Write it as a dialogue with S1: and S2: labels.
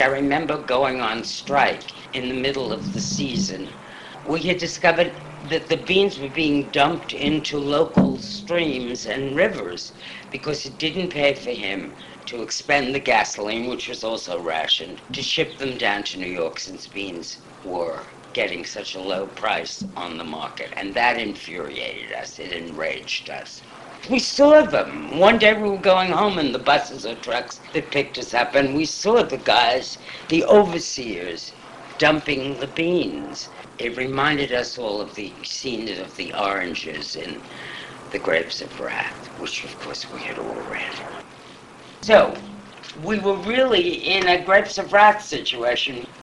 S1: I remember going on strike in the middle of the season. We had discovered that the beans were being dumped into local streams and rivers because it didn't pay for him to expend the gasoline, which was also rationed, to ship them down to New York since beans were getting such a low price on the market. And that infuriated us. It enraged us. We saw them. One day we were going home in the buses or trucks that picked us up, and we saw the guys, the overseers, dumping the beans. It reminded us all of the scenes of the oranges in The Grapes of Wrath, which of course we had all read. So, we were really in a Grapes of Wrath situation.